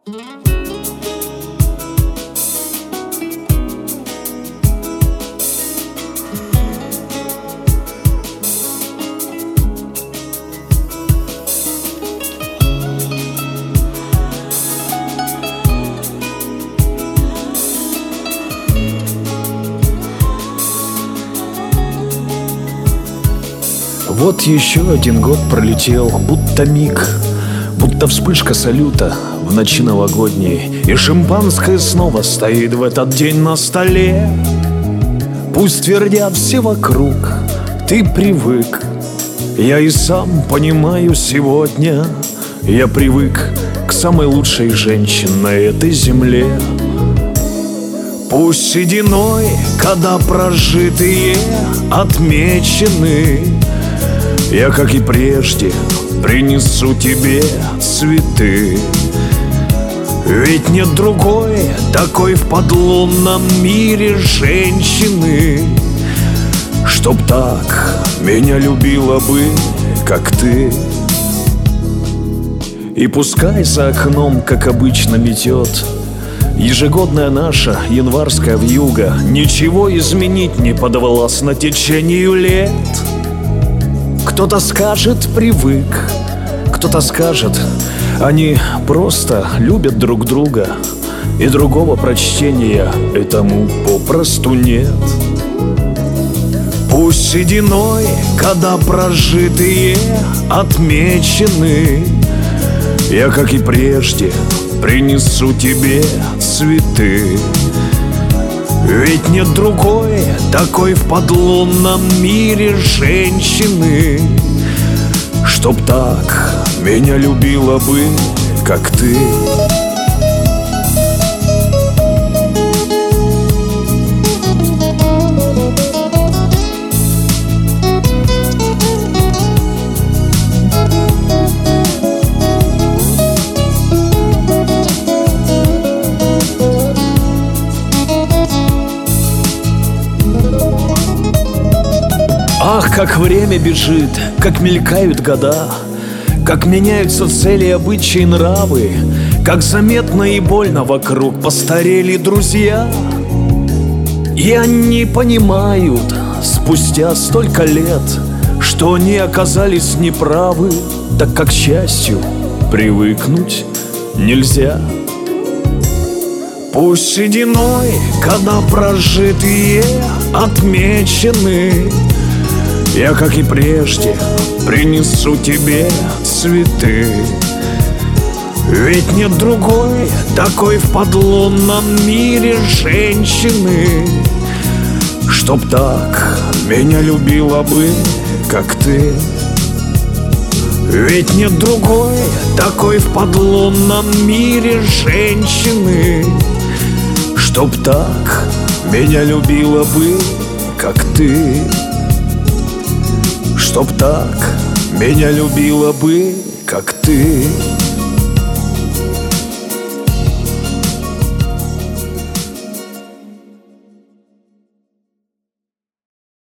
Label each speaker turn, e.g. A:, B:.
A: Вот еще один год пролетел, будто миг, будто вспышка салюта в ночи новогодней. И шампанское снова стоит в этот день на столе. Пусть твердят все вокруг, ты привык. Я и сам понимаю сегодня, я привык к самой лучшей женщине на этой земле. Пусть сединой года прожитые отмечены, я, как и прежде, принесу тебе цветы. Ведь нет другой такой в подлунном мире женщины, чтоб так меня любила бы, как ты. И пускай за окном, как обычно, метет ежегодная наша январская вьюга, ничего изменить не подвластно течению лет. Кто-то скажет «привык», кто-то скажет «они просто любят друг друга», и другого прочтения этому попросту нет. Пусть сединой года прожитые отмечены, я, как и прежде, принесу тебе цветы. Ведь нет другой такой в подлунном мире женщины, чтоб так меня любила бы, как ты. Ах, как время бежит, как мелькают года, как меняются цели, обычаи, нравы, как заметно и больно вокруг постарели друзья. И они понимают спустя столько лет, что они оказались неправы, так как к счастью привыкнуть нельзя. Пусть сединой года прожитые отмечены, я, как и прежде, принесу тебе цветы. Ведь нет другой такой в подлунном мире женщины, чтоб так меня любила бы, как ты. Ведь нет другой такой в подлунном мире женщины, чтоб так меня любила бы, как ты. Чтоб так меня любила бы, как ты.